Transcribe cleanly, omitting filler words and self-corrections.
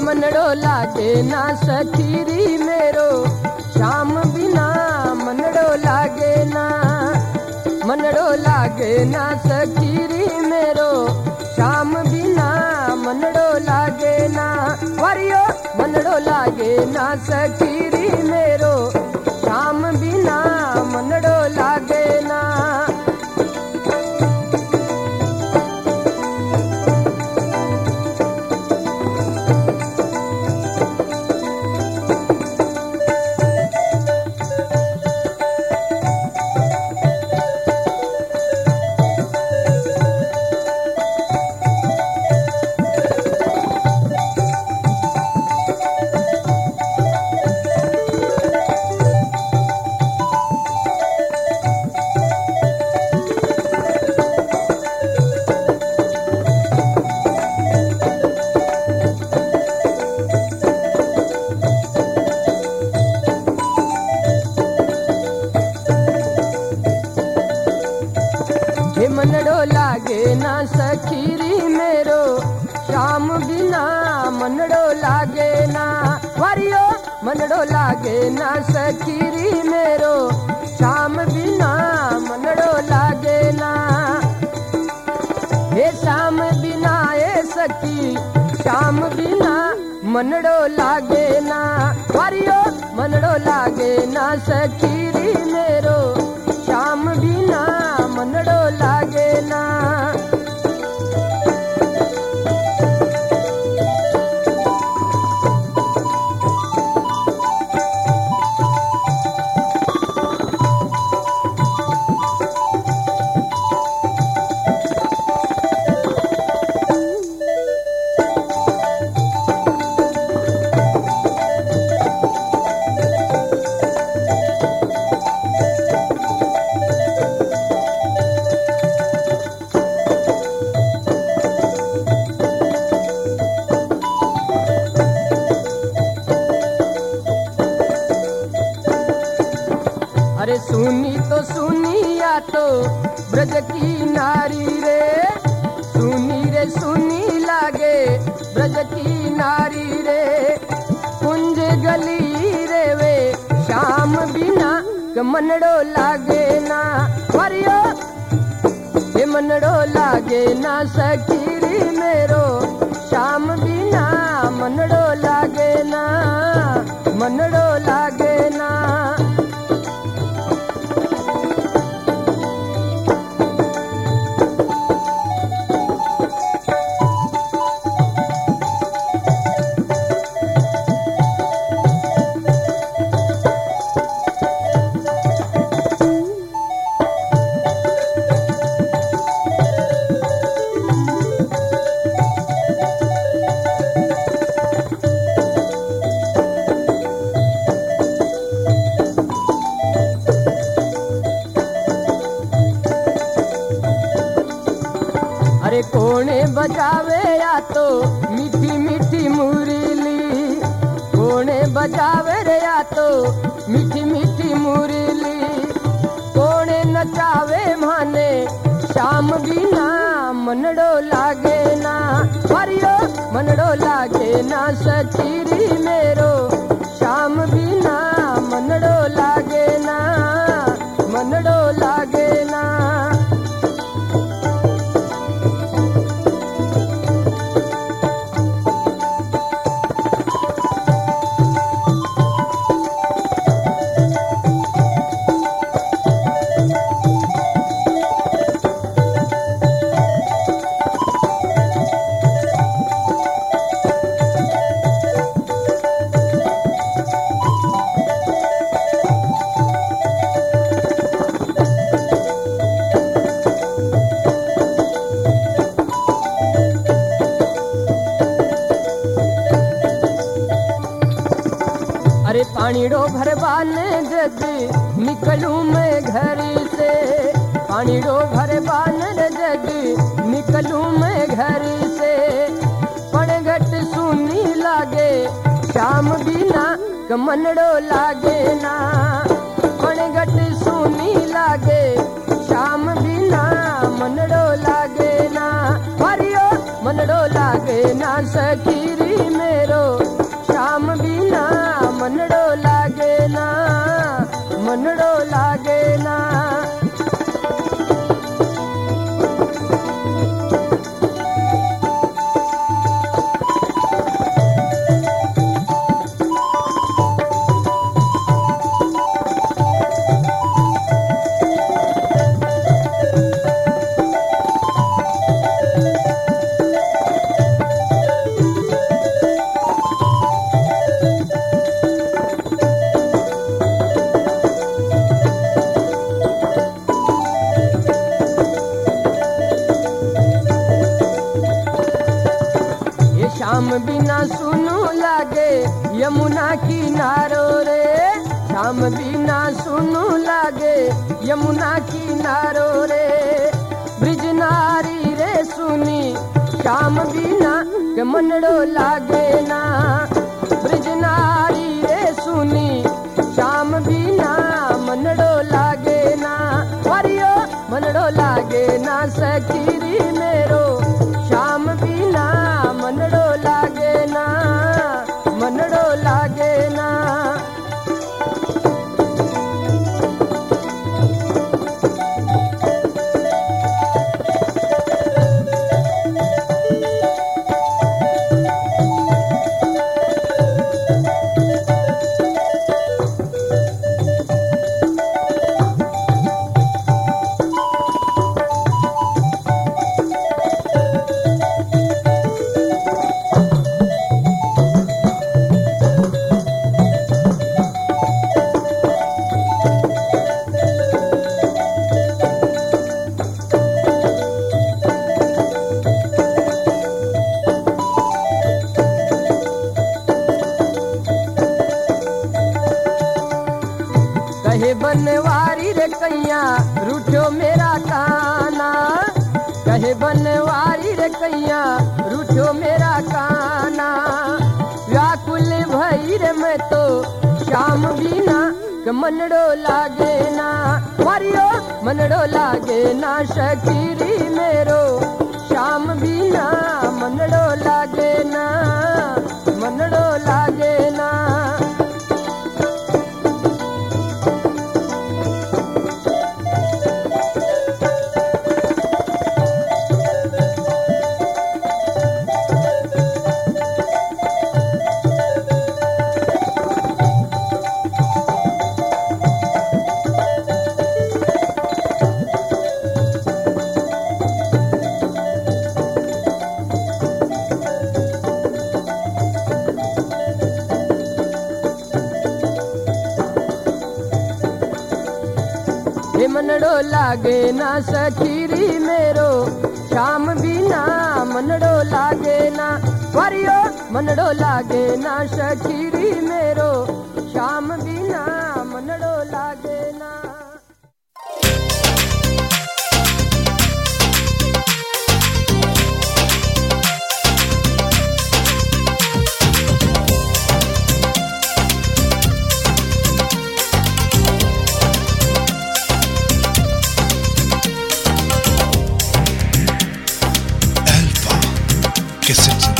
मनड़ो लागे ना सखीरी मेरो, श्याम बिना मनड़ो लागे ना। मनड़ो लागे ना सखीरी मेरो, श्याम बिना मनड़ो लागे ना। वरियो मनड़ो लागे ना सखीरी मेरो, श्याम बिना मनड़ो लागे ना। मनड़ो लागे ना सखीरी मेरो, श्याम बिना मनड़ो लागे ना। वरियो मनड़ो लागे ना सखीरी मेरो, श्याम बिना मनड़ो लागे ना। हे श्याम बिना ए सखी, श्याम बिना मनड़ो लागे ना। वरियो मनड़ो लागे ना सखीरी मेरो, श्याम बिना मनड़ो लागे ना। अरे सुनी तो सुनी या तो ब्रज की नारी रे, सुनी रे सुनी लागे ब्रज की नारी रे। कुंज गली रे वे श्याम बिना मनड़ो लागे ना। वरियो ये मनड़ो लागे ना सखीरी मेरो, श्याम बिना मनड़ो लागे ना। मनड़ो लागे ना। अरे कोने बजावे या तो मीठी मीठी मुरली, कोने बजावे रे या तो मीठी मीठी मुरली। कोने नचावे माने श्याम बिना मनड़ो लागे ना। वरियो मनड़ो लागे ना सखीरी मेरो, श्याम बिना मनड़ो लागे ना। मनड़ो लागे ना। अरे पानीड़ो भरवाने जग निकलूं मैं घर से, पानीड़ो भरवाने जग निकलूं मैं घर से। पणघट सुनी लागे श्याम बिना मनड़ो लागे ना। पणघट सुनी लागे श्याम बिना मनड़ो लागे ना। हरियो मनड़ो लागे ना सखीरी मेरो, श्याम बिना सुनू लागे यमुना किनारो रे, श्याम बिना सुनू लागे यमुना किनारो रे। ब्रिज नारी रे सुनी श्याम बिना के मनड़ो लागे ना, ब्रिज नारी रे सुनी श्याम बिना मनड़ो लागे ना, वरियो मनड़ो लागे ना सखीरी मेरो, श्याम बिना मनड़ो लागे ना, मनड़ो लागे ना। कहे बनवारी रे कैया रूठो मेरा काना, कहे बनवारी रे कैया रूठो मेरा काना। व्याकुल भई रे मैं तो श्याम बिना के मनड़ो लागे ना, मारियो मनड़ो लागे ना सखीरी मेरो, श्याम बिना मनड़ो लागे ना, मनड़ो लागे ना। हे मनड़ो लागे ना सखीरी मेरो, श्याम बिना मनड़ो लागे ना, वरियो मनड़ो लागे ना सखीरी मेरो, श्याम बिना मनड़ो लागे ना। Alpha Cassettes